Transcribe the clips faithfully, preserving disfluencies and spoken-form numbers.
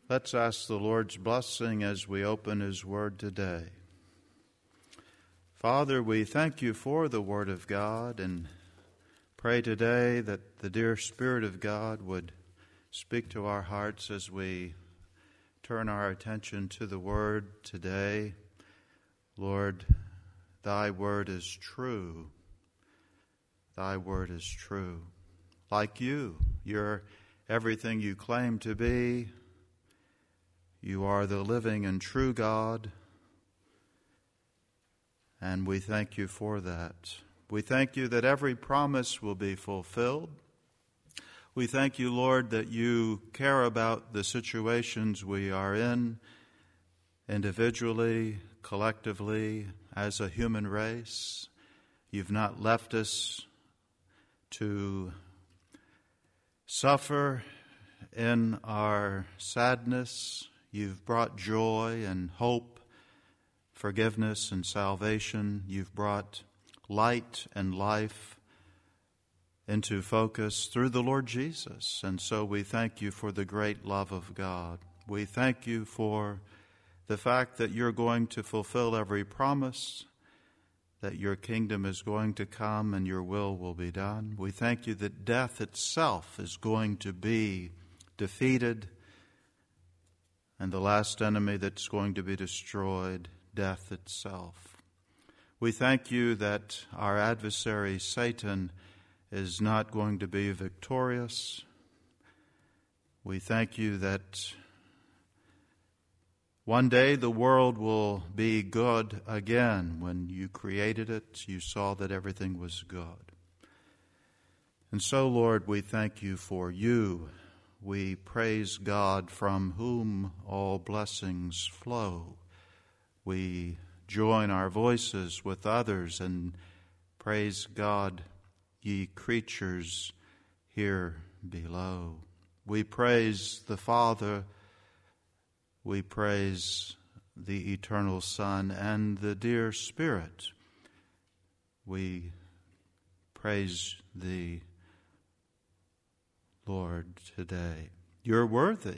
Let's ask the Lord's blessing as we open His Word today. Father, we thank You for the Word of God and pray today that the dear Spirit of God would speak to our hearts as we turn our attention to the Word today. Lord, Thy Word is true. Thy Word is true. Like You, You're everything You claim to be. You are the living and true God, and we thank You for that. We thank You that every promise will be fulfilled. We thank You, Lord, that You care about the situations we are in, individually, collectively, as a human race. You've not left us to suffer in our sadness. You've brought joy and hope, forgiveness and salvation. You've brought light and life into focus through the Lord Jesus. And so we thank You for the great love of God. We thank You for the fact that You're going to fulfill every promise, that Your kingdom is going to come and Your will will be done. We thank You that death itself is going to be defeated, and the last enemy that's going to be destroyed, death itself. We thank You that our adversary, Satan, is not going to be victorious. We thank You that one day the world will be good again. When You created it, You saw that everything was good. And so, Lord, we thank You for You. We praise God from whom all blessings flow. We join our voices with others and praise God, ye creatures here below. We praise the Father. We praise the eternal Son and the dear Spirit. We praise Thee, Lord, today. You're worthy.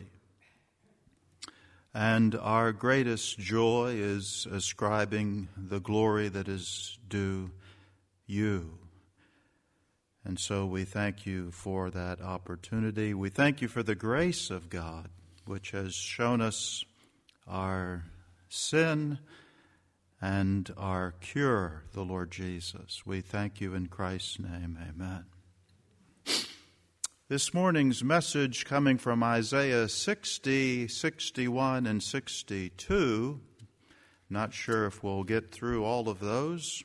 And our greatest joy is ascribing the glory that is due You. And so we thank You for that opportunity. We thank You for the grace of God, which has shown us our sin and our cure, the Lord Jesus. We thank You in Christ's name. Amen. This morning's message coming from Isaiah sixty, sixty-one, and sixty-two. Not sure if we'll get through all of those.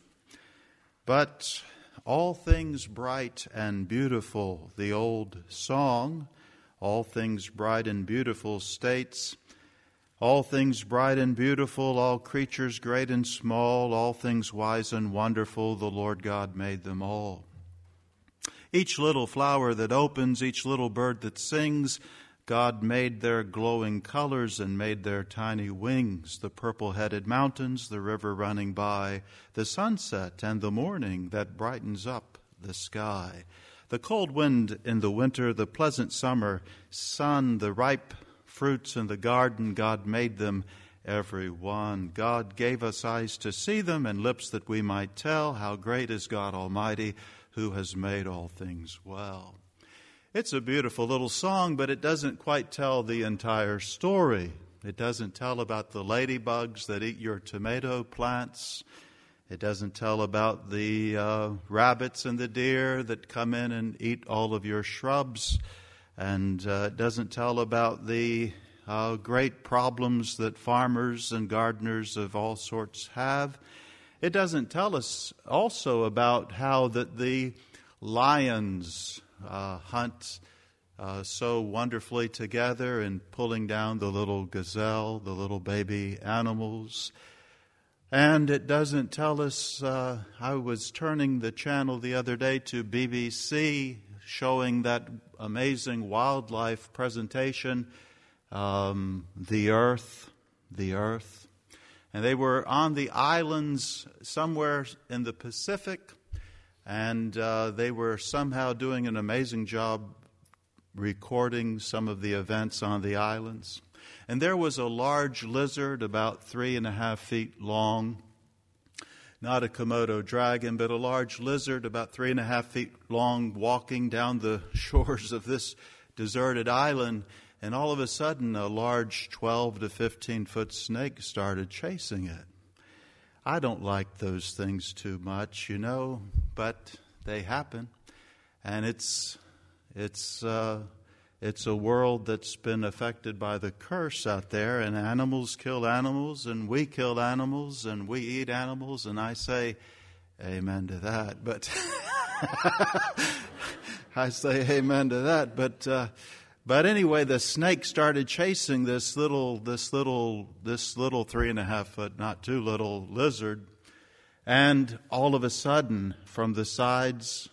But all things bright and beautiful, the old song, all things bright and beautiful states, all things bright and beautiful, all creatures great and small, all things wise and wonderful, the Lord God made them all. Each little flower that opens, each little bird that sings, God made their glowing colors and made their tiny wings, the purple-headed mountains, the river running by, the sunset and the morning that brightens up the sky, the cold wind in the winter, the pleasant summer sun, the ripe fruits in the garden, God made them every one. God gave us eyes to see them and lips that we might tell how great is God Almighty, who has made all things well. It's a beautiful little song, but it doesn't quite tell the entire story. It doesn't tell about the ladybugs that eat your tomato plants. It doesn't tell about the uh, rabbits and the deer that come in and eat all of your shrubs. And uh, it doesn't tell about the uh, great problems that farmers and gardeners of all sorts have. It doesn't tell us also about how that the lions uh, hunt uh, so wonderfully together in pulling down the little gazelle, the little baby animals. And it doesn't tell us, uh, I was turning the channel the other day to B B C showing that amazing wildlife presentation, um, The Earth, The Earth. And they were on the islands somewhere in the Pacific, and uh, they were somehow doing an amazing job recording some of the events on the islands. And there was a large lizard about three and a half feet long, not a Komodo dragon, but a large lizard about three and a half feet long, walking down the shores of this deserted island. And all of a sudden, a large twelve to fifteen foot snake started chasing it. I don't like those things too much, you know, but they happen. And it's it's uh, it's a world that's been affected by the curse out there, and animals kill animals, and we kill animals, and we eat animals, and I say amen to that. But I say amen to that. But uh, but anyway, the snake started chasing this little this little this little three and a half foot, not too little lizard, and all of a sudden, from the sides,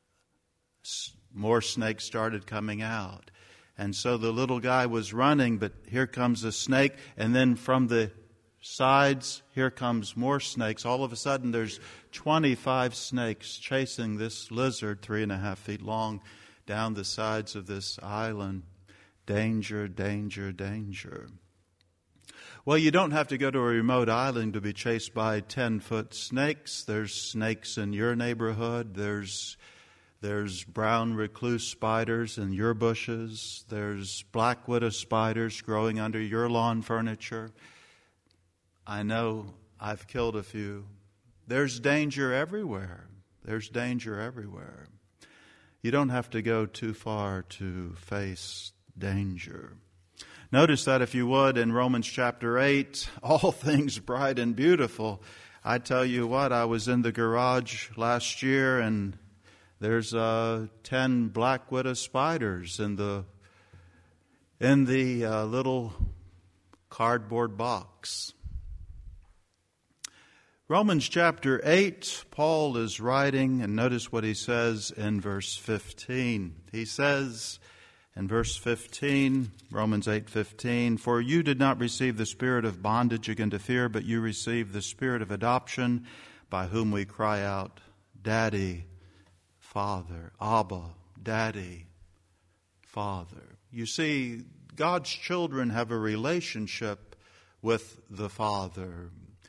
more snakes started coming out. And so the little guy was running, but here comes a snake, and then from the sides, here comes more snakes. All of a sudden, there's twenty-five snakes chasing this lizard, three and a half feet long, down the sides of this island. Danger, danger, danger. Well, you don't have to go to a remote island to be chased by ten-foot snakes. There's snakes in your neighborhood. There's There's brown recluse spiders in your bushes. There's black widow spiders growing under your lawn furniture. I know I've killed a few. There's danger everywhere. There's danger everywhere. You don't have to go too far to face danger. Notice that, if you would, in Romans chapter eight, all things bright and beautiful. I tell you what, I was in the garage last year, and there's uh, ten black widow spiders in the in the uh, little cardboard box. Romans chapter eight, Paul is writing, and notice what he says in verse fifteen. He says in verse fifteen, Romans eight fifteen, "For you did not receive the spirit of bondage again to fear, but you received the spirit of adoption, by whom we cry out, Daddy, Father." Abba, Daddy, Father. You see, God's children have a relationship with the Father.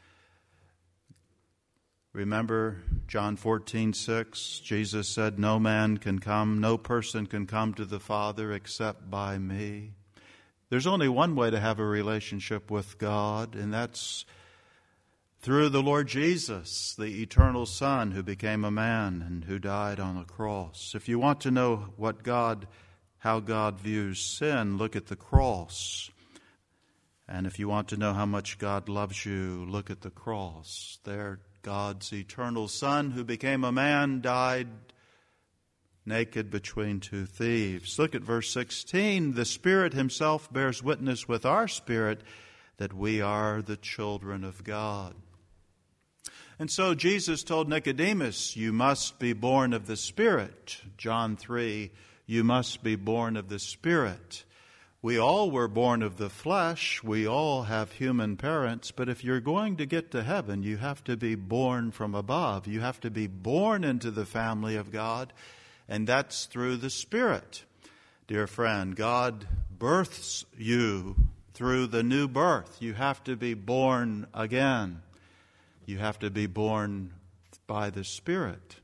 Remember John fourteen six, Jesus said, "No man can come, no person can come to the Father except by me." There's only one way to have a relationship with God, and that's through the Lord Jesus, the eternal Son who became a man and who died on a cross. If you want to know what God, how God views sin, look at the cross. And if you want to know how much God loves you, look at the cross. There, God's eternal Son who became a man died naked between two thieves. Look at verse sixteen. "The Spirit himself bears witness with our spirit that we are the children of God." And so Jesus told Nicodemus, "You must be born of the Spirit." John three, "You must be born of the Spirit." We all were born of the flesh. We all have human parents. But if you're going to get to heaven, you have to be born from above. You have to be born into the family of God. And that's through the Spirit. Dear friend, God births you through the new birth. You have to be born again. You have to be born by the Spirit.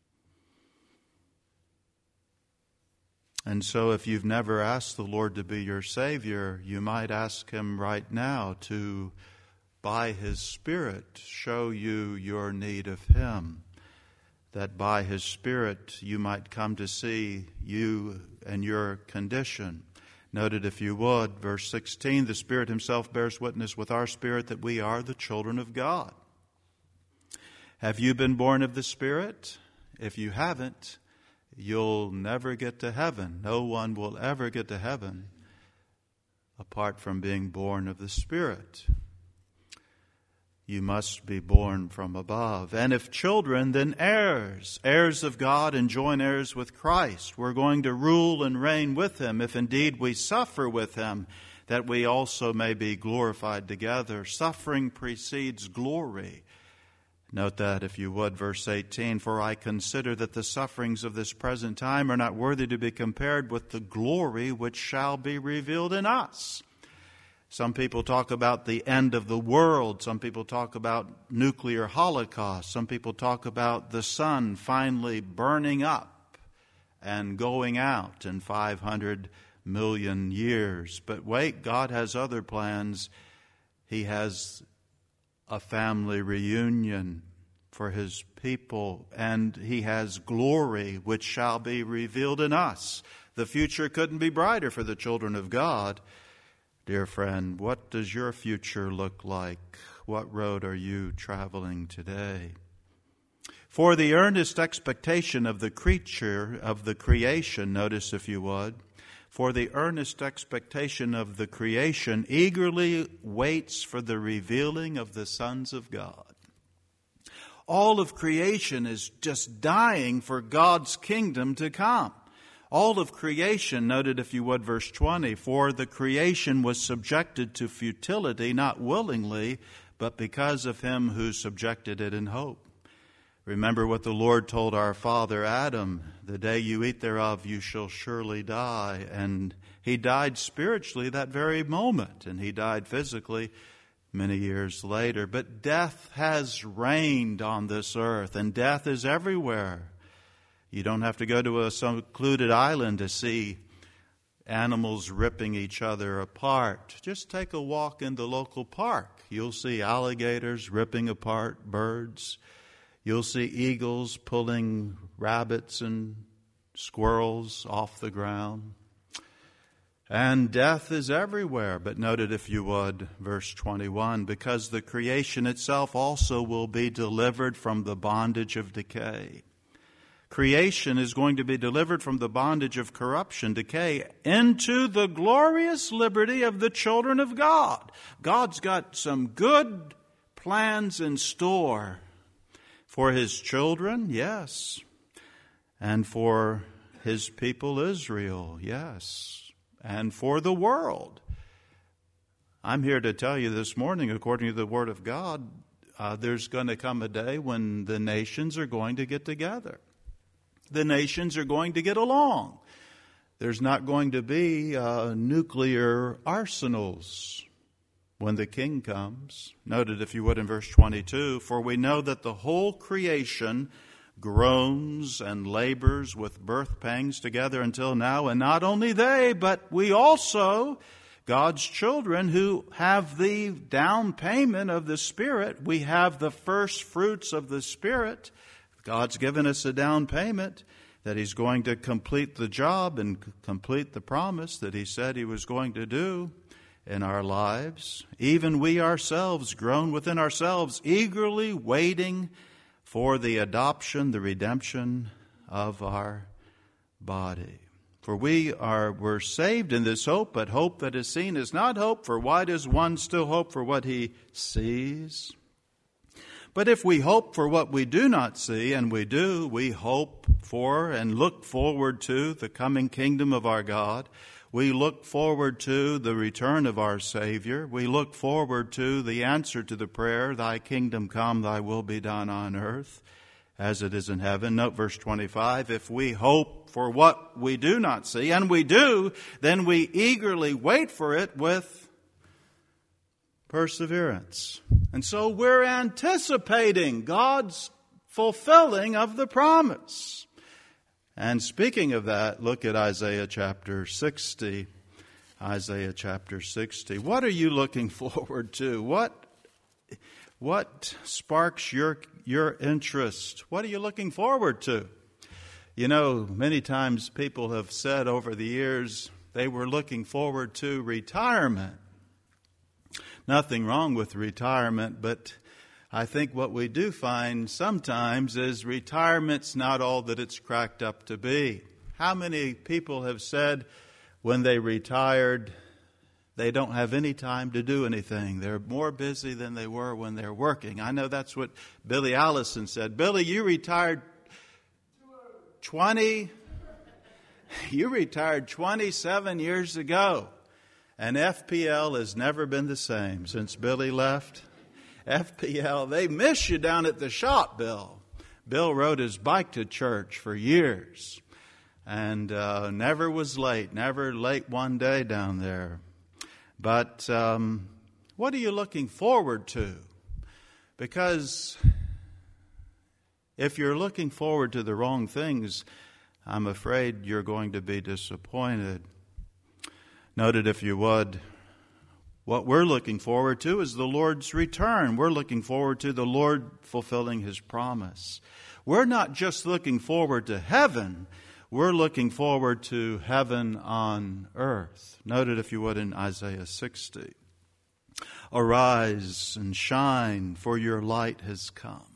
And so if you've never asked the Lord to be your Savior, you might ask Him right now to, by His Spirit, show you your need of Him. That by His Spirit you might come to see you and your condition. Note it, if you would, verse sixteen, "The Spirit Himself bears witness with our spirit that we are the children of God." Have you been born of the Spirit? If you haven't, you'll never get to heaven. No one will ever get to heaven apart from being born of the Spirit. You must be born from above. And if children, then heirs, heirs of God and joint heirs with Christ. We're going to rule and reign with Him, if indeed we suffer with Him, that we also may be glorified together. Suffering precedes glory. Note that, if you would, verse eighteen, "For I consider that the sufferings of this present time are not worthy to be compared with the glory which shall be revealed in us." Some people talk about the end of the world. Some people talk about nuclear holocaust. Some people talk about the sun finally burning up and going out in five hundred million years. But wait, God has other plans. He has a family reunion for His people, and He has glory which shall be revealed in us. The future couldn't be brighter for the children of God. Dear friend, what does your future look like? What road are you traveling today? For the earnest expectation of the creature, of the creation, notice if you would, for the earnest expectation of the creation eagerly waits for the revealing of the sons of God. All of creation is just dying for God's kingdom to come. All of creation, noted if you would, verse twenty, for the creation was subjected to futility, not willingly, but because of Him who subjected it in hope. Remember what the Lord told our father Adam, the day you eat thereof you shall surely die. And he died spiritually that very moment, and he died physically many years later. But death has reigned on this earth, and death is everywhere. You don't have to go to a secluded island to see animals ripping each other apart. Just take a walk in the local park. You'll see alligators ripping apart birds. You'll see eagles pulling rabbits and squirrels off the ground. And death is everywhere. But note it if you would, verse twenty-one, because the creation itself also will be delivered from the bondage of decay. Creation is going to be delivered from the bondage of corruption, decay, into the glorious liberty of the children of God. God's got some good plans in store for His children, yes, and for His people Israel, yes, and for the world. I'm here to tell you this morning, according to the Word of God, uh, there's going to come a day when the nations are going to get together. The nations are going to get along. There's not going to be uh, nuclear arsenals when the King comes. Note it if you would in verse twenty-two, for we know that the whole creation groans and labors with birth pangs together until now, and not only they, but we also, God's children who have the down payment of the Spirit, we have the first fruits of the Spirit. God's given us a down payment that He's going to complete the job and complete the promise that He said He was going to do in our lives. Even we ourselves, groan within ourselves, eagerly waiting for the adoption, the redemption of our body. For we are we're saved in this hope, but hope that is seen is not hope. For why does one still hope for what he sees? But if we hope for what we do not see, and we do, we hope for and look forward to the coming kingdom of our God. We look forward to the return of our Savior. We look forward to the answer to the prayer, Thy kingdom come, Thy will be done on earth as it is in heaven. Note verse twenty-five, if we hope for what we do not see, and we do, then we eagerly wait for it with perseverance. And so we're anticipating God's fulfilling of the promise. And speaking of that, look at Isaiah chapter sixty. Isaiah chapter sixty. What are you looking forward to? What, what sparks your, your interest? What are you looking forward to? You know, many times people have said over the years they were looking forward to retirement. Nothing wrong with retirement, but I think what we do find sometimes is retirement's not all that it's cracked up to be. How many people have said when they retired, they don't have any time to do anything. They're more busy than they were when they're working. I know that's what Billy Allison said. Billy, you retired twenty, you retired twenty-seven years ago. And F P L has never been the same since Billy left. F P L, they miss you down at the shop, Bill. Bill rode his bike to church for years and uh, never was late, never late one day down there. But um, what are you looking forward to? Because if you're looking forward to the wrong things, I'm afraid you're going to be disappointed. Note it if you would. What we're looking forward to is the Lord's return. We're looking forward to the Lord fulfilling His promise. We're not just looking forward to heaven. We're looking forward to heaven on earth. Note it if you would in Isaiah sixty. Arise and shine, for your light has come.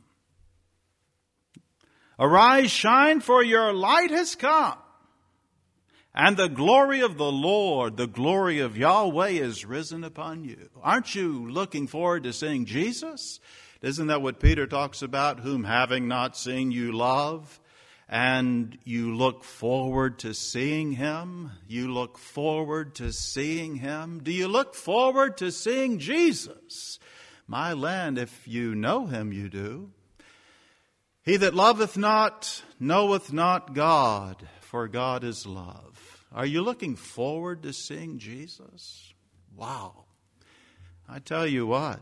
Arise, shine, for your light has come. And the glory of the Lord, the glory of Yahweh is risen upon you. Aren't you looking forward to seeing Jesus? Isn't that what Peter talks about? Whom having not seen you love, and you look forward to seeing Him? You look forward to seeing Him? Do you look forward to seeing Jesus? My land, if you know Him, you do. He that loveth not knoweth not God, for God is love. Are you looking forward to seeing Jesus? Wow. I tell you what,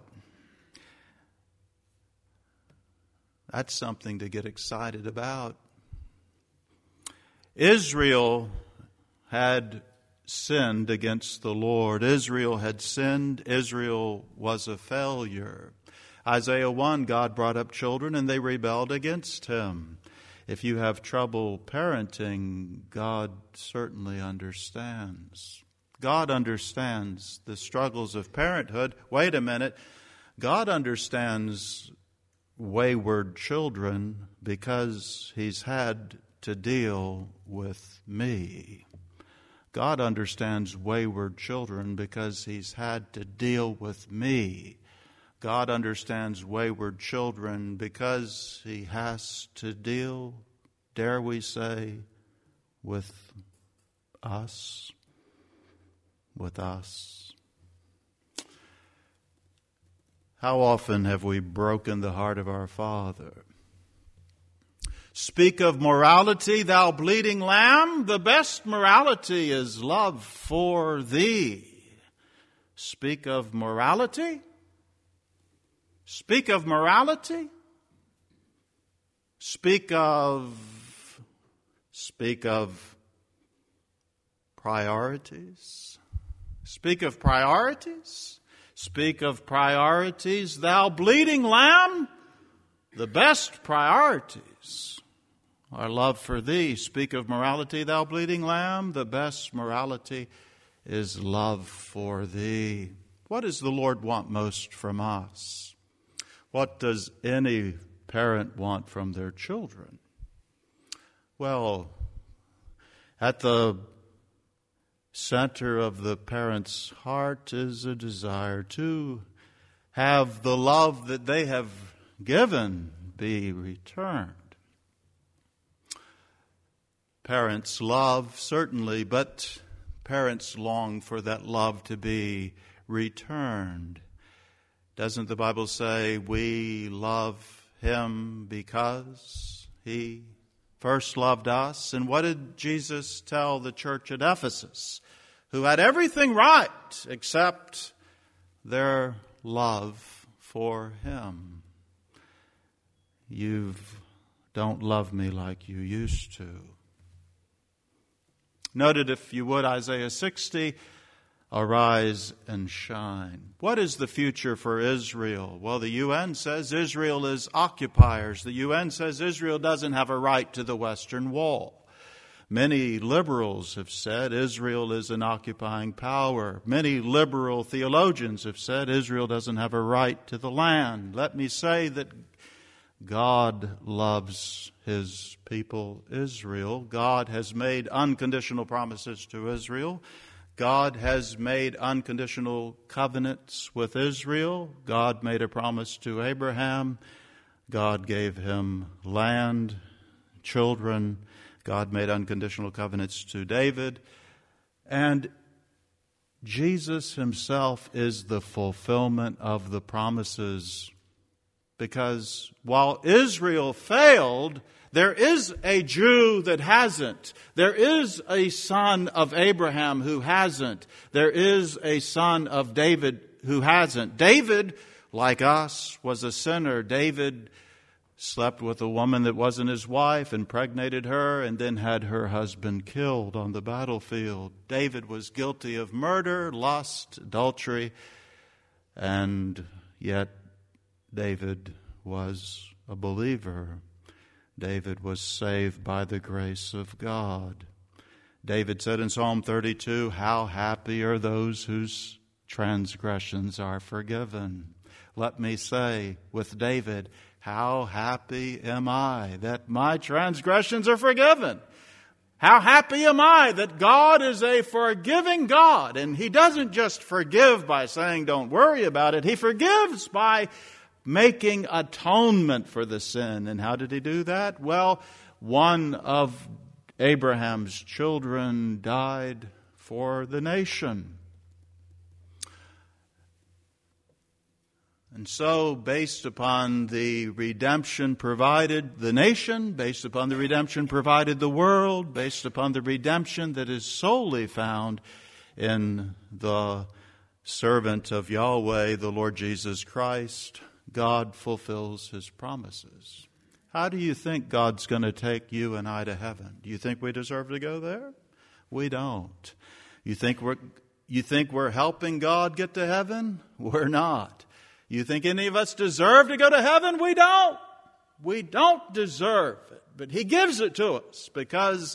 that's something to get excited about. Israel had sinned against the Lord. Israel had sinned. Israel was a failure. Isaiah one, God brought up children and they rebelled against Him. If you have trouble parenting, God certainly understands. God understands the struggles of parenthood. Wait a minute. God understands wayward children because He's had to deal with me. God understands wayward children because He's had to deal with me. God understands wayward children because He has to deal, dare we say, with us. With us. How often have we broken the heart of our Father? Speak of morality, thou bleeding lamb. The best morality is love for thee. Speak of morality? Speak of morality. Speak of, speak of priorities. Speak of priorities. Speak of priorities. Thou bleeding lamb, the best priorities are love for thee. Speak of morality, thou bleeding lamb, the best morality is love for thee. What does the Lord want most from us? What does any parent want from their children? Well, at the center of the parent's heart is a desire to have the love that they have given be returned. Parents love, certainly, but parents long for that love to be returned. Doesn't the Bible say we love Him because He first loved us? And what did Jesus tell the church at Ephesus, who had everything right except their love for Him? You don't love me like you used to. Noted, if you would, Isaiah sixty, arise and shine. What is the future for Israel? Well, the U N says Israel is occupiers. The U N says Israel doesn't have a right to the Western Wall. Many liberals have said Israel is an occupying power. Many liberal theologians have said Israel doesn't have a right to the land. Let me say that God loves His people, Israel. God has made unconditional promises to Israel. God has made unconditional covenants with Israel. God made a promise to Abraham. God gave him land, children. God made unconditional covenants to David. And Jesus Himself is the fulfillment of the promises Because while Israel failed, there is a Jew that hasn't. There is a son of Abraham who hasn't. There is a son of David who hasn't. David, like us, was a sinner. David slept with a woman that wasn't his wife, impregnated her, and then had her husband killed on the battlefield. David was guilty of murder, lust, adultery, and yet David was a believer. David was saved by the grace of God. David said in Psalm thirty-two, "How happy are those whose transgressions are forgiven." Let me say with David, how happy am I that my transgressions are forgiven. How happy am I that God is a forgiving God. And He doesn't just forgive by saying don't worry about it. He forgives by making atonement for the sin. And how did He do that? Well, one of Abraham's children died for the nation. And so, based upon the redemption provided the nation, based upon the redemption provided the world, based upon the redemption that is solely found in the servant of Yahweh, the Lord Jesus Christ, God fulfills His promises. How do you think God's going to take you and I to heaven? Do you think we deserve to go there? We don't. You think we're, you think we're helping God get to heaven? We're not. You think any of us deserve to go to heaven? We don't. We don't deserve it. But He gives it to us because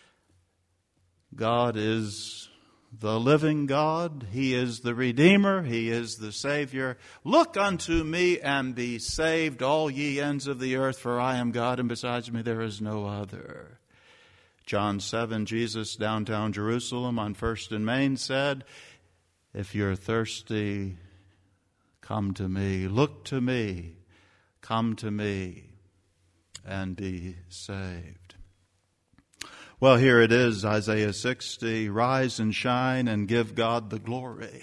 God is the living God. He is the Redeemer. He is the Savior. Look unto me and be saved, all ye ends of the earth, for I am God, and besides me there is no other. John seven, Jesus, downtown Jerusalem on First and Main, said, if you're thirsty, come to me, look to me, come to me, and be saved. Well, here it is, Isaiah sixty, rise and shine and give God the glory.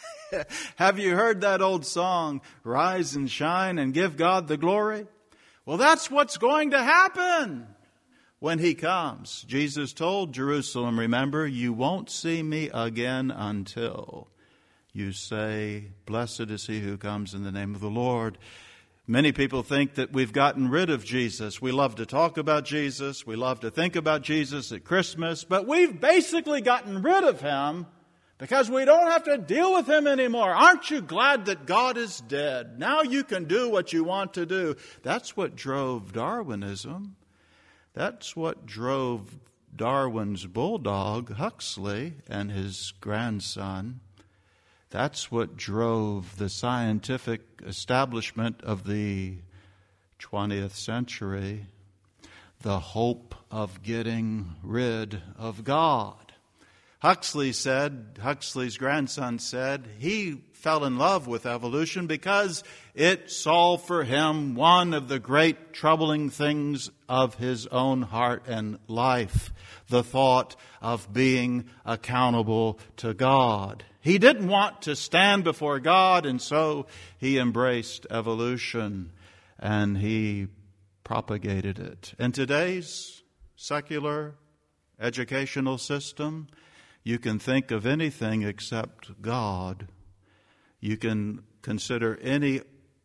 Have you heard that old song, rise and shine and give God the glory? Well, that's what's going to happen when He comes. Jesus told Jerusalem, remember, you won't see me again until you say, blessed is he who comes in the name of the Lord. Many people think that we've gotten rid of Jesus. We love to talk about Jesus. We love to think about Jesus at Christmas. But we've basically gotten rid of Him because we don't have to deal with Him anymore. Aren't you glad that God is dead? Now you can do what you want to do. That's what drove Darwinism. That's what drove Darwin's bulldog, Huxley, and his grandson. That's what drove the scientific establishment of the twentieth century, the hope of getting rid of God. Huxley said, Huxley's grandson said, he fell in love with evolution because it solved for him one of the great troubling things of his own heart and life, the thought of being accountable to God. He didn't want to stand before God, and so he embraced evolution and he propagated it. In today's secular educational system, you can think of anything except God. You can consider any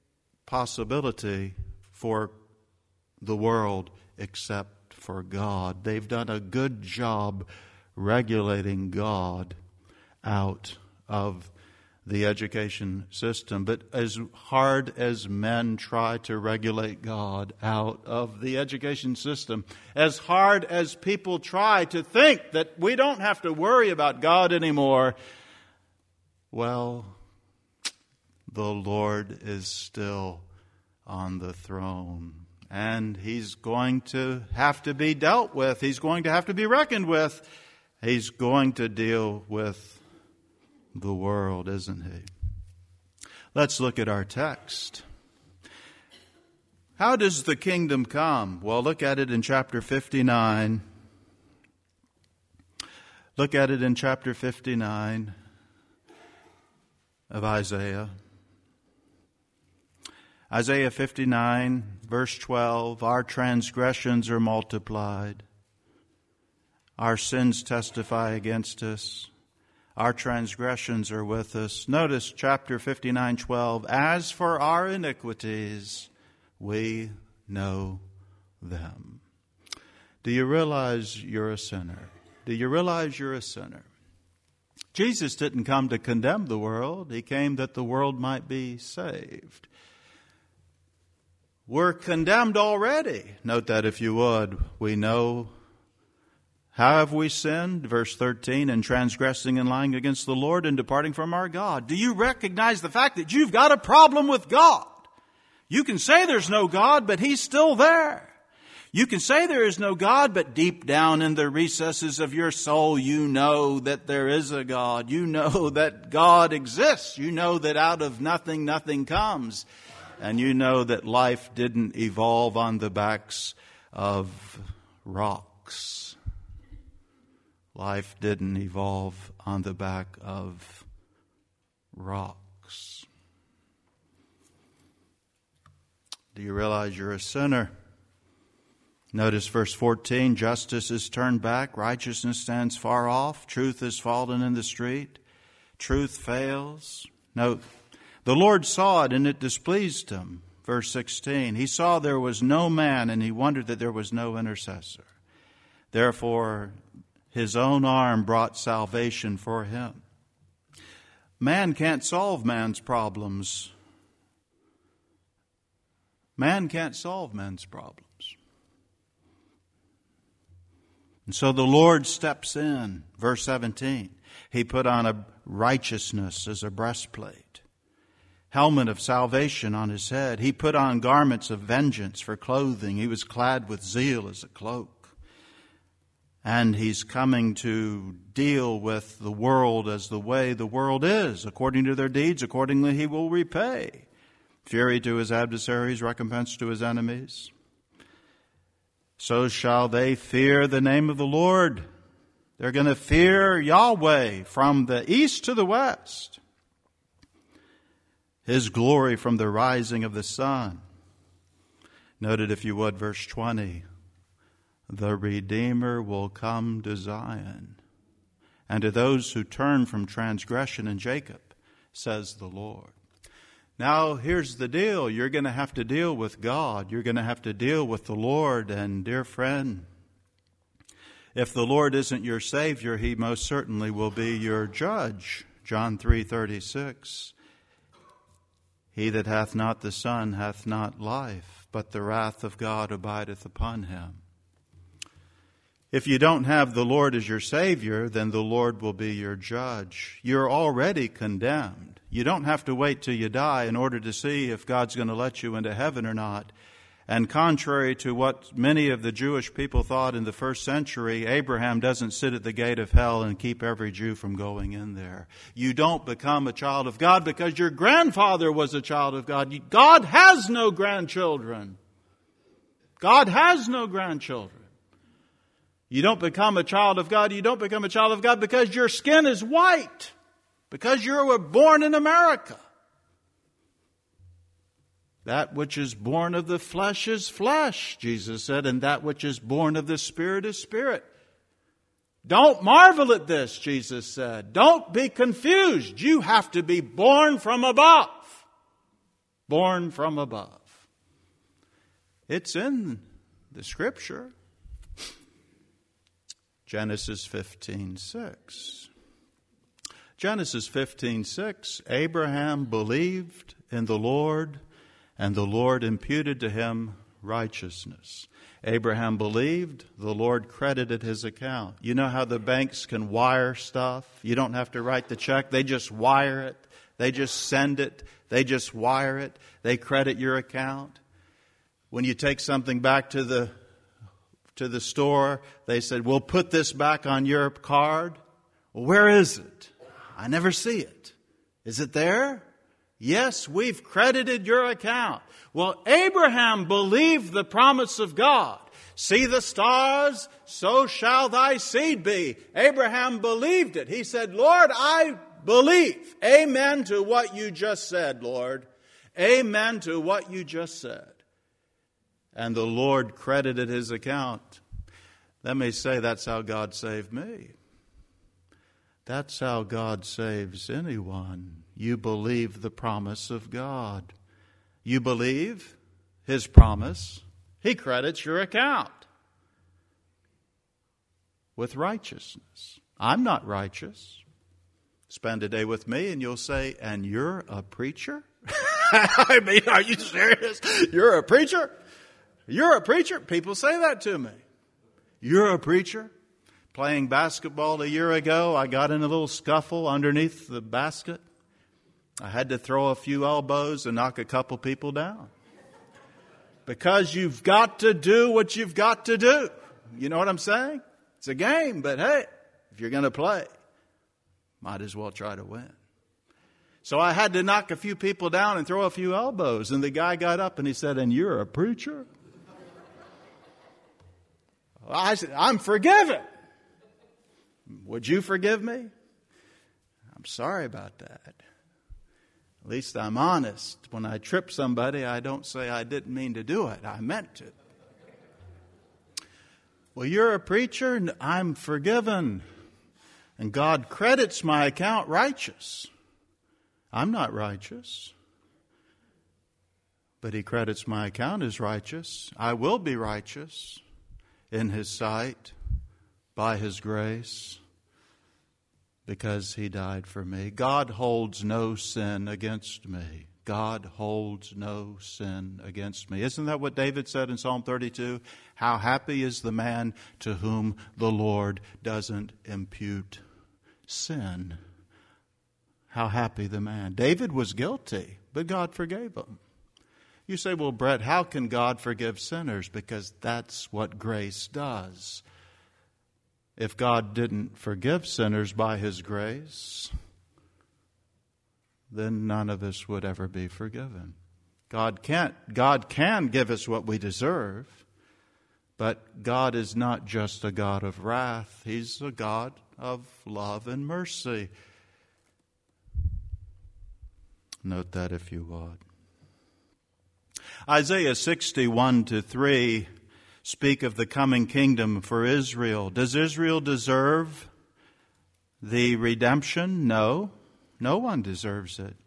possibility for the world except for God. They've done a good job regulating God out of the education system. But as hard as men try to regulate God out of the education system, as hard as people try to think that we don't have to worry about God anymore, well, the Lord is still on the throne. And He's going to have to be dealt with. He's going to have to be reckoned with. He's going to deal with the world, isn't He? Let's look at our text. How does the kingdom come? Well, look at it in chapter fifty-nine. Look at it in chapter fifty-nine of Isaiah. Isaiah fifty-nine, verse twelve, our transgressions are multiplied. Our sins testify against us. Our transgressions are with us. Notice chapter fifty-nine, twelve, as for our iniquities, we know them. Do you realize you're a sinner? Do you realize you're a sinner? Jesus didn't come to condemn the world. He came that the world might be saved. We're condemned already. Note that if you would. We know. How have we sinned? Verse thirteen, in transgressing and lying against the Lord and departing from our God. Do you recognize the fact that you've got a problem with God? You can say there's no God, but He's still there. You can say there is no God, but deep down in the recesses of your soul, you know that there is a God. You know that God exists. You know that out of nothing, nothing comes. And you know that life didn't evolve on the backs of rocks. Life didn't evolve on the back of rocks. Do you realize you're a sinner? Notice verse fourteen, justice is turned back, righteousness stands far off, truth is fallen in the street, truth fails. Note, the Lord saw it and it displeased Him. Verse sixteen, He saw there was no man and He wondered that there was no intercessor. Therefore, His own arm brought salvation for him. Man can't solve man's problems. Man can't solve man's problems. And so the Lord steps in. Verse seventeen, He put on a righteousness as a breastplate, helmet of salvation on His head. He put on garments of vengeance for clothing. He was clad with zeal as a cloak. And He's coming to deal with the world as the way the world is. According to their deeds, accordingly He will repay. Fury to His adversaries, recompense to His enemies. So shall they fear the name of the Lord. They're going to fear Yahweh from the east to the west. His glory from the rising of the sun. Note it if you would, verse twenty. The Redeemer will come to Zion, and to those who turn from transgression in Jacob, says the Lord. Now, here's the deal. You're going to have to deal with God. You're going to have to deal with the Lord. And dear friend, if the Lord isn't your Savior, He most certainly will be your judge. John three thirty-six. He that hath not the Son hath not life, but the wrath of God abideth upon him. If you don't have the Lord as your Savior, then the Lord will be your judge. You're already condemned. You don't have to wait till you die in order to see if God's going to let you into heaven or not. And contrary to what many of the Jewish people thought in the first century, Abraham doesn't sit at the gate of hell and keep every Jew from going in there. You don't become a child of God because your grandfather was a child of God. God has no grandchildren. God has no grandchildren. You don't become a child of God. You don't become a child of God because your skin is white. Because you were born in America. That which is born of the flesh is flesh, Jesus said, and that which is born of the Spirit is spirit. Don't marvel at this, Jesus said. Don't be confused. You have to be born from above. Born from above. It's in the Scripture. Genesis fifteen six. Genesis fifteen six. Abraham believed in the Lord, and the Lord imputed to him righteousness. Abraham believed, the Lord credited his account. You know how the banks can wire stuff? You don't have to write the check. They just wire it. They just send it. They just wire it. They credit your account. When you take something back to the to the store, they said, we'll put this back on your card. Well, where is it? I never see it. Is it there? Yes, we've credited your account. Well, Abraham believed the promise of God. See the stars, so shall thy seed be. Abraham believed it. He said, Lord, I believe. Amen to what you just said, Lord. Amen to what you just said. And the Lord credited his account. Let me say that's how God saved me. That's how God saves anyone. You believe the promise of God. You believe his promise. He credits your account with righteousness. I'm not righteous. Spend a day with me and you'll say, and you're a preacher? I mean, are you serious? You're a preacher? You're a preacher? People say that to me. You're a preacher? Playing basketball a year ago, I got in a little scuffle underneath the basket. I had to throw a few elbows and knock a couple people down. Because you've got to do what you've got to do. You know what I'm saying? It's a game, but hey, if you're going to play, might as well try to win. So I had to knock a few people down and throw a few elbows. And the guy got up and he said, and you're a preacher? I said, I'm forgiven. Would you forgive me? I'm sorry about that. At least I'm honest. When I trip somebody, I don't say I didn't mean to do it. I meant to. Well, you're a preacher and I'm forgiven. And God credits my account righteous. I'm not righteous. But he credits my account as righteous. I will be righteous in his sight by his grace because he died for me. God holds no sin against me. God holds no sin against me. Isn't that what David said in Psalm thirty-two? How happy is the man to whom the Lord doesn't impute sin. How happy the man. David was guilty, but God forgave him. You say, well, Brett, how can God forgive sinners? Because that's what grace does. If God didn't forgive sinners by his grace, then none of us would ever be forgiven. God can't, God can give us what we deserve, but God is not just a God of wrath. He's a God of love and mercy. Note that if you would. Isaiah sixty-one to three speak of the coming kingdom for Israel. Does Israel deserve the redemption? No. No one deserves it.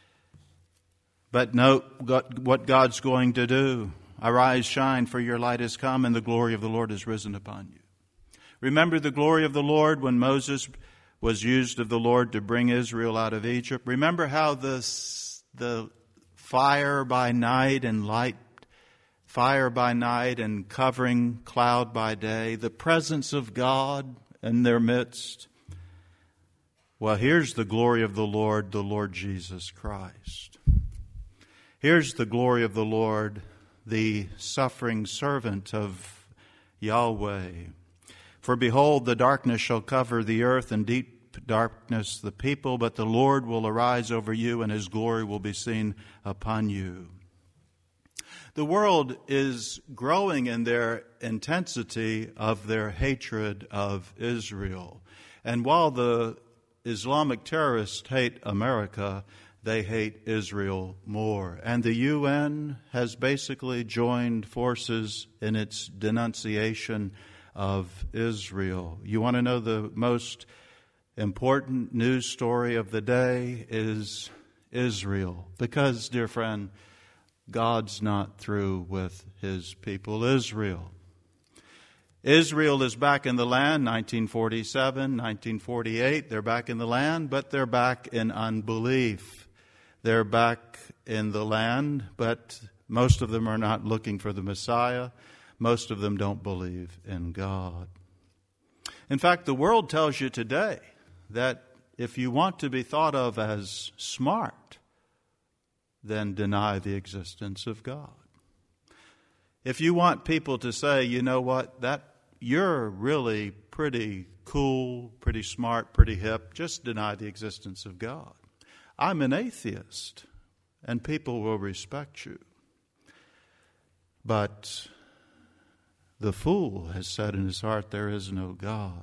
But note what God's going to do. Arise, shine, for your light has come, and the glory of the Lord has risen upon you. Remember the glory of the Lord when Moses was used of the Lord to bring Israel out of Egypt. Remember how the, the fire by night and light, fire by night and covering cloud by day, the presence of God in their midst. Well, here's the glory of the Lord, the Lord Jesus Christ. Here's the glory of the Lord, the suffering servant of Yahweh. For behold, the darkness shall cover the earth, and deep darkness the people, but the Lord will arise over you, and his glory will be seen upon you. The world is growing in their intensity of their hatred of Israel. And while the Islamic terrorists hate America, they hate Israel more. And the U N has basically joined forces in its denunciation of Israel. You want to know the most important news story of the day is Israel. Because, dear friend, God's not through with his people Israel. Israel is back in the land, nineteen forty-seven, nineteen forty-eight. They're back in the land, but they're back in unbelief. They're back in the land, but most of them are not looking for the Messiah. Most of them don't believe in God. In fact, the world tells you today that if you want to be thought of as smart, then deny the existence of God. If you want people to say, you know what, that you're really pretty cool, pretty smart, pretty hip, just deny the existence of God. I'm an atheist, and people will respect you. But the fool has said in his heart, there is no God.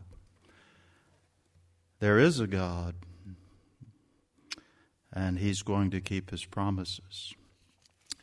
There is a God, and he's going to keep his promises.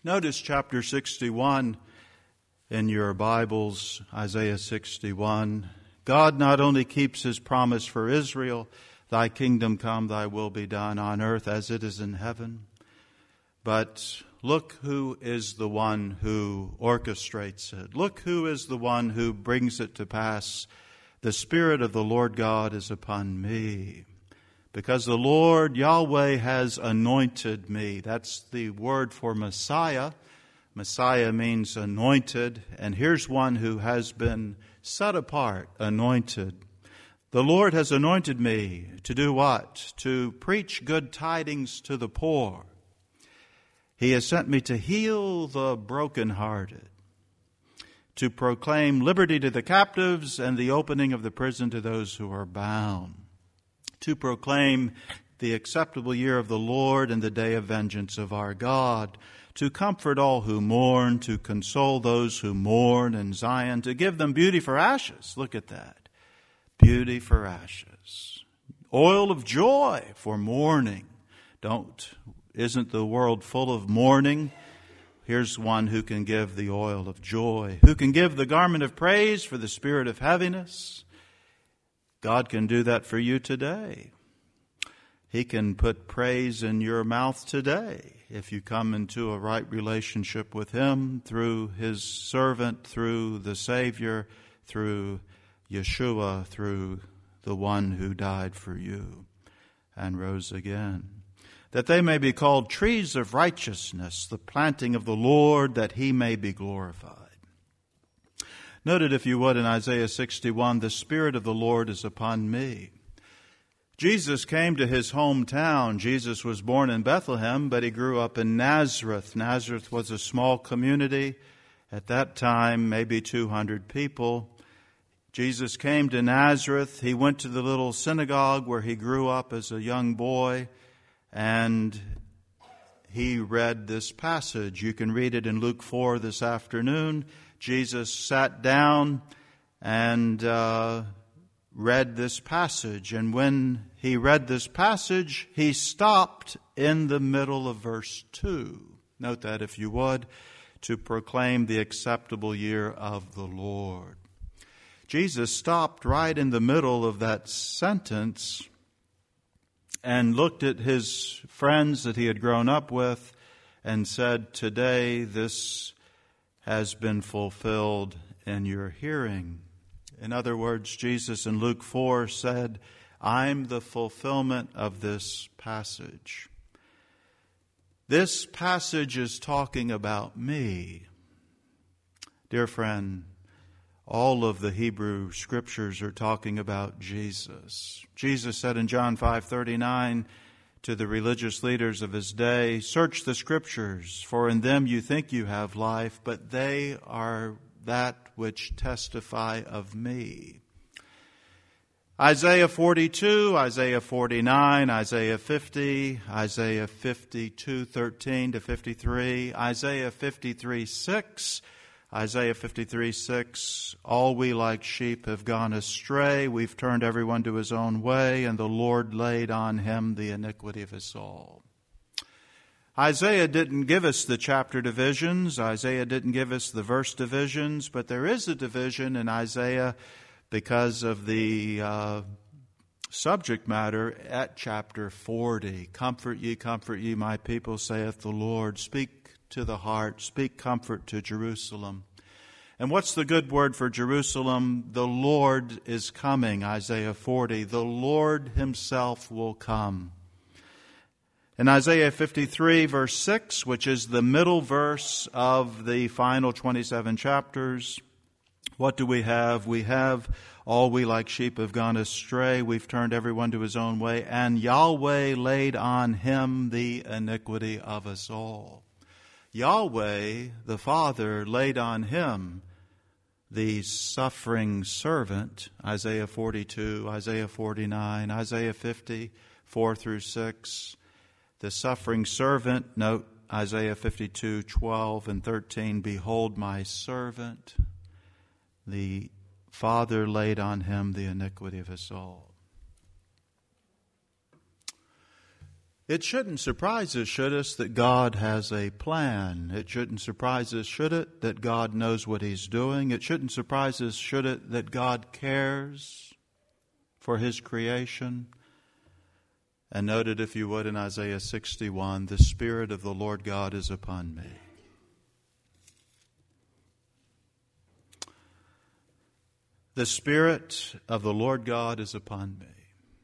Notice chapter sixty-one in your Bibles, Isaiah sixty-one. God not only keeps his promise for Israel, thy kingdom come, thy will be done on earth as it is in heaven, but look who is the one who orchestrates it. Look who is the one who brings it to pass. The Spirit of the Lord God is upon me, because the Lord Yahweh has anointed me. That's the word for Messiah. Messiah means anointed, and here's one who has been set apart, anointed. The Lord has anointed me to do what? To preach good tidings to the poor. He has sent me to heal the brokenhearted, to proclaim liberty to the captives and the opening of the prison to those who are bound, to proclaim the acceptable year of the Lord and the day of vengeance of our God, to comfort all who mourn, to console those who mourn in Zion, to give them beauty for ashes. Look at that. Beauty for ashes. Oil of joy for mourning. Don't, isn't the world full of mourning? Here's one who can give the oil of joy, who can give the garment of praise for the spirit of heaviness. God can do that for you today. He can put praise in your mouth today if you come into a right relationship with him through his servant, through the Savior, through Yeshua, through the one who died for you and rose again. That they may be called trees of righteousness, the planting of the Lord, that he may be glorified. Note it, if you would, in Isaiah sixty-one, the Spirit of the Lord is upon me. Jesus came to his hometown. Jesus was born in Bethlehem, but he grew up in Nazareth. Nazareth was a small community. At that time, maybe two hundred people. Jesus came to Nazareth. He went to the little synagogue where he grew up as a young boy, and he read this passage. You can read it in Luke four this afternoon. Jesus sat down and uh, read this passage. And when he read this passage, he stopped in the middle of verse two. Note that, if you would, to proclaim the acceptable year of the Lord. Jesus stopped right in the middle of that sentence and looked at his friends that he had grown up with and said, today this has been fulfilled in your hearing. In other words, Jesus in Luke four said, I'm the fulfillment of this passage. This passage is talking about me. Dear friend, all of the Hebrew scriptures are talking about Jesus. Jesus said in John five thirty-nine to the religious leaders of his day, search the scriptures, for in them you think you have life, but they are that which testify of me. Isaiah forty-two, Isaiah forty-nine, Isaiah fifty, Isaiah fifty-two thirteen to fifty-three, Isaiah fifty-three six, Isaiah fifty-three six, all we like sheep have gone astray. We've turned everyone to his own way, and the Lord laid on him the iniquity of us all. Isaiah didn't give us the chapter divisions. Isaiah didn't give us the verse divisions, but there is a division in Isaiah because of the uh, subject matter at chapter forty. Comfort ye, comfort ye, my people, saith the Lord. Speak to the heart, speak comfort to Jerusalem. And what's the good word for Jerusalem? The Lord is coming, Isaiah forty. The Lord himself will come. In Isaiah fifty-three, verse six, which is the middle verse of the final twenty-seven chapters, what do we have? We have, all we like sheep have gone astray. We've turned everyone to his own way, and Yahweh laid on him the iniquity of us all. Yahweh, the Father, laid on him, the suffering servant, Isaiah forty-two, Isaiah forty-nine, Isaiah fifty, four through six. The suffering servant, note Isaiah fifty-two, twelve and thirteen, behold my servant. The Father laid on him the iniquity of us all. It shouldn't surprise us, should us, that God has a plan. It shouldn't surprise us, should it, that God knows what He's doing. It shouldn't surprise us, should it, that God cares for His creation. And note it, if you would, in Isaiah sixty-one, the Spirit of the Lord God is upon me. The Spirit of the Lord God is upon me.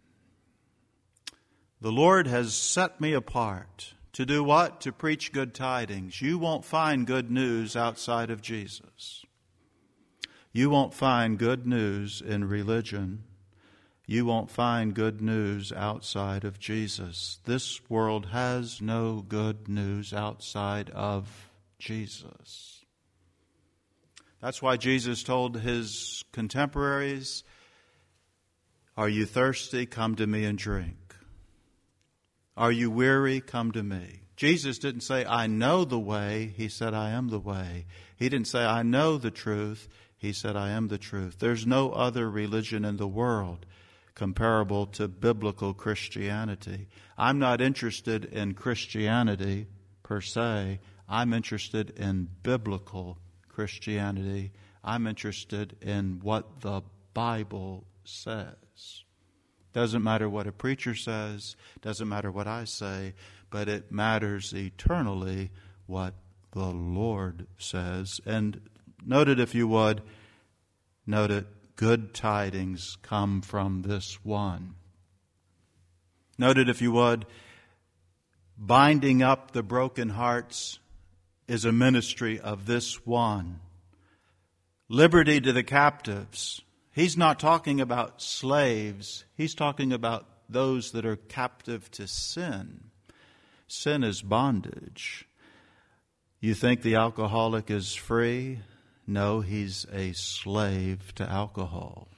The Lord has set me apart to do what? To preach good tidings. You won't find good news outside of Jesus. You won't find good news in religion. You won't find good news outside of Jesus. This world has no good news outside of Jesus. That's why Jesus told His contemporaries, "Are you thirsty? Come to me and drink. Are you weary? Come to me." Jesus didn't say, "I know the way." He said, "I am the way." He didn't say, "I know the truth." He said, "I am the truth." There's no other religion in the world comparable to biblical Christianity. I'm not interested in Christianity per se. I'm interested in biblical Christianity. I'm interested in what the Bible says. Doesn't matter what a preacher says, doesn't matter what I say, but it matters eternally what the Lord says. And note it, if you would, note it, good tidings come from this one. Note it, if you would, binding up the broken hearts is a ministry of this one. Liberty to the captives. He's not talking about slaves. He's talking about those that are captive to sin. Sin is bondage. You think the alcoholic is free? No, he's a slave to alcohol.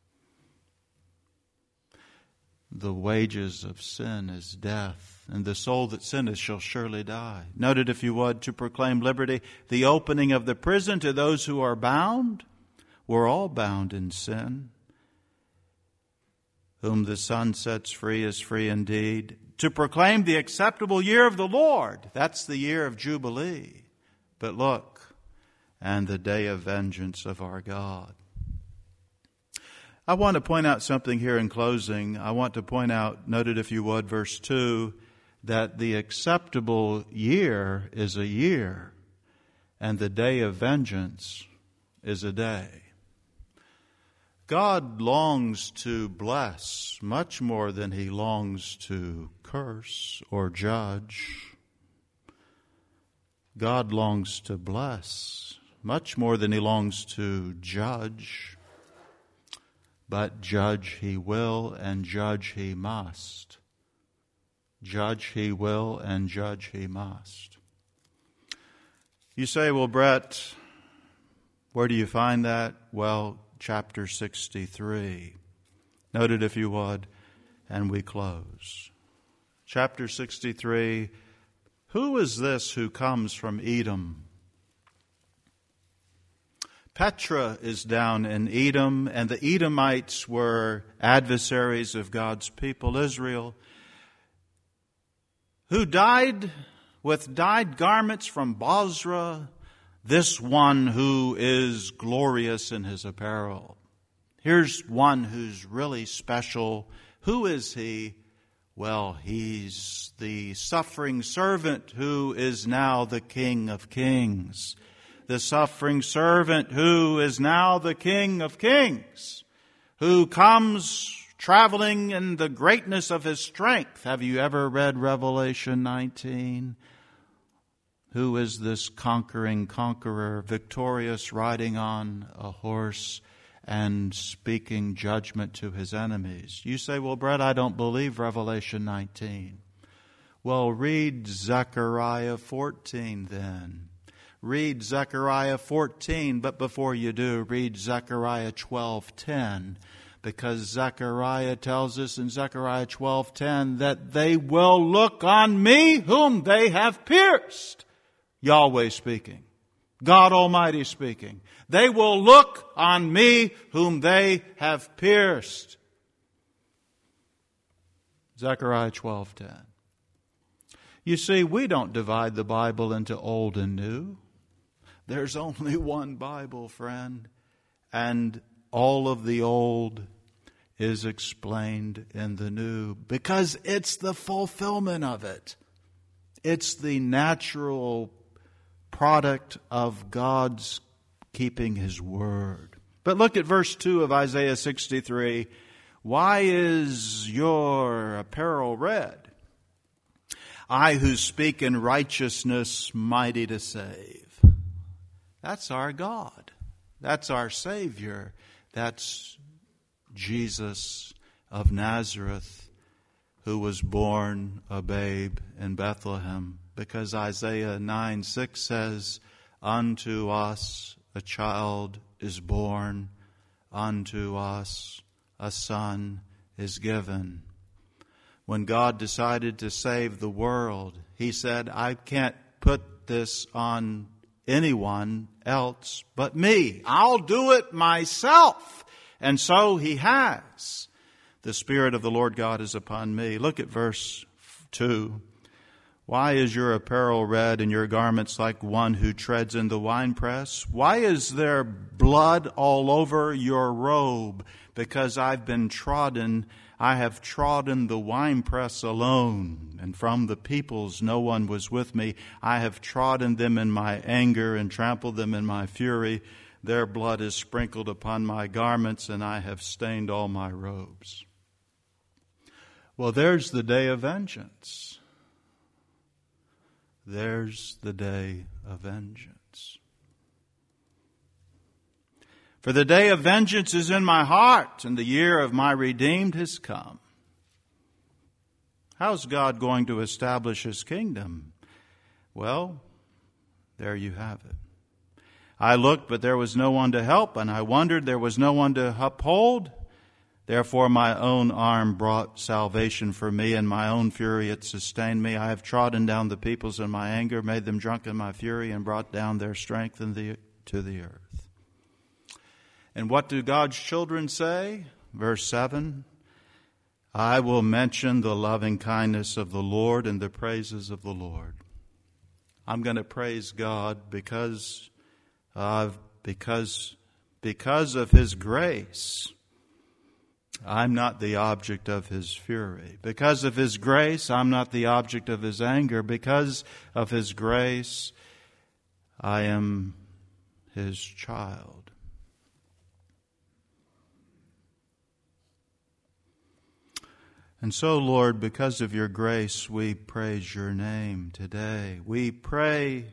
The wages of sin is death, and the soul that sinneth shall surely die. Note it, if you would, to proclaim liberty, the opening of the prison to those who are bound. We're all bound in sin. Whom the Son sets free is free indeed. To proclaim the acceptable year of the Lord. That's the year of Jubilee. But look, and the day of vengeance of our God. I want to point out something here in closing. I want to point out, note it if you would, verse two, that the acceptable year is a year, and the day of vengeance is a day. God longs to bless much more than He longs to curse or judge. God longs to bless much more than He longs to judge. But judge He will, and judge He must. Judge He will, and judge He must. You say, well, Brett, where do you find that? Well, chapter sixty-three. Note it if you would, and we close. Chapter sixty-three, who is this who comes from Edom? Petra is down in Edom, and the Edomites were adversaries of God's people, Israel, who died with dyed garments from Bozrah, this one who is glorious in his apparel. Here's one who's really special. Who is he? Well, he's the suffering servant who is now the King of Kings. The suffering servant who is now the King of Kings, who comes traveling in the greatness of His strength. Have you ever read Revelation nineteen? Who is this conquering conqueror, victorious, riding on a horse and speaking judgment to His enemies? You say, well, Brett, I don't believe Revelation nineteen. Well, read Zechariah fourteen then. Read Zechariah fourteen, but before you do, read Zechariah twelve ten, because Zechariah tells us in Zechariah twelve ten that they will look on me whom they have pierced. Yahweh speaking. God Almighty speaking. They will look on me whom they have pierced. Zechariah twelve ten. You see, we don't divide the Bible into old and new. There's only one Bible, friend, and all of the old is explained in the new because it's the fulfillment of it. It's the natural product of God's keeping His word. But look at verse two of Isaiah sixty-three. Why is your apparel red? I who speak in righteousness, mighty to save. That's our God. That's our Savior. That's Jesus of Nazareth, who was born a babe in Bethlehem. Because Isaiah nine six says, unto us a child is born, unto us a son is given. When God decided to save the world, He said, I can't put this on anyone else but me. I'll do it myself. And so He has. The Spirit of the Lord God is upon me. Look at verse two. Why is your apparel red and your garments like one who treads in the winepress? Why is there blood all over your robe? Because I've been trodden, I have trodden the winepress alone, and from the peoples no one was with me. I have trodden them in my anger and trampled them in my fury. Their blood is sprinkled upon my garments, and I have stained all my robes. Well, there's the day of vengeance. There's the day of vengeance. For the day of vengeance is in my heart, and the year of my redeemed has come. How's God going to establish His kingdom? Well, there you have it. I looked, but there was no one to help, and I wondered, there was no one to uphold. Therefore my own arm brought salvation for me, and my own fury it sustained me. I have trodden down the peoples in my anger, made them drunk in my fury, and brought down their strength in the, to the earth. And what do God's children say? Verse seven, I will mention the loving kindness of the Lord and the praises of the Lord. I'm going to praise God because of, because, because of His grace. I'm not the object of His fury. Because of His grace, I'm not the object of His anger. Because of His grace, I am His child. And so, Lord, because of your grace, we praise your name today. We pray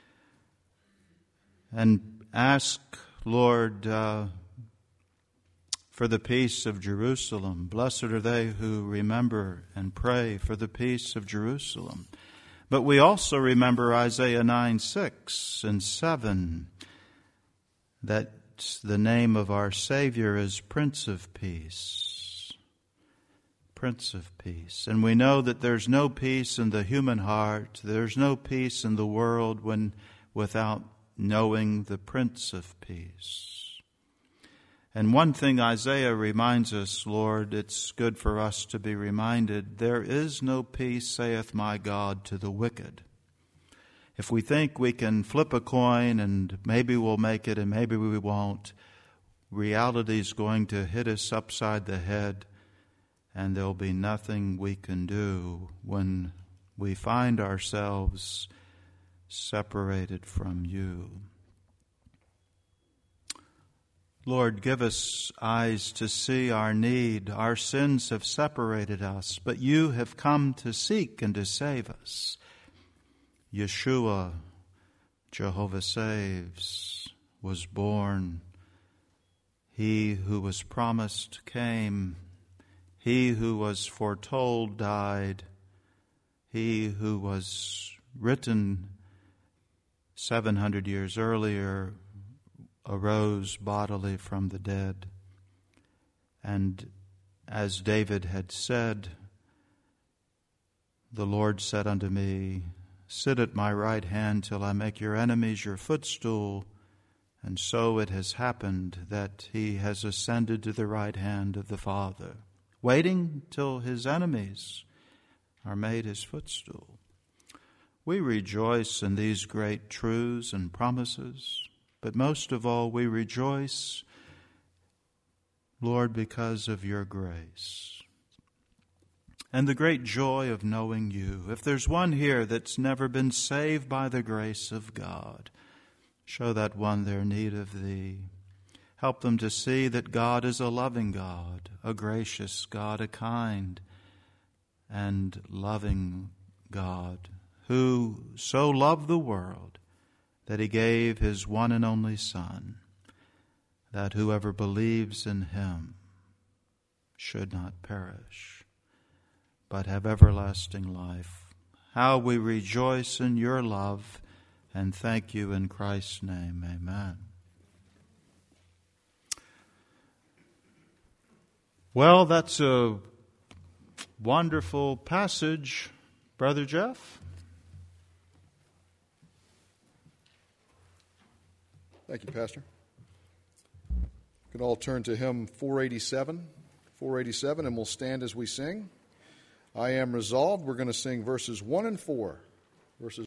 and ask, Lord, uh, for the peace of Jerusalem. Blessed are they who remember and pray for the peace of Jerusalem. But we also remember Isaiah nine six and seven, that the name of our Savior is Prince of Peace. Prince of Peace. And we know that there's no peace in the human heart. There's no peace in the world when without knowing the Prince of Peace. And one thing Isaiah reminds us, Lord, it's good for us to be reminded, there is no peace, saith my God, to the wicked. If we think we can flip a coin and maybe we'll make it and maybe we won't, reality is going to hit us upside the head, and there'll be nothing we can do when we find ourselves separated from you. Lord, give us eyes to see our need. Our sins have separated us, but you have come to seek and to save us. Yeshua, Jehovah saves, was born. He who was promised came. He who was foretold died. He who was written seven hundred years earlier arose bodily from the dead. And as David had said, the Lord said unto me, sit at my right hand till I make your enemies your footstool. And so it has happened that he has ascended to the right hand of the Father, waiting till his enemies are made his footstool. We rejoice in these great truths and promises, but most of all we rejoice, Lord, because of your grace and the great joy of knowing you. If there's one here that's never been saved by the grace of God, show that one their need of thee. Help them to see that God is a loving God, a gracious God, a kind and loving God, who so loved the world that he gave his one and only Son, that whoever believes in him should not perish, but have everlasting life. How we rejoice in your love, and thank you in Christ's name. Amen. Well, that's a wonderful passage, Brother Jeff. Thank you, Pastor. We can all turn to hymn four eighty-seven, four eighty-seven, and we'll stand as we sing. I am resolved. We're going to sing verses one and four. Verses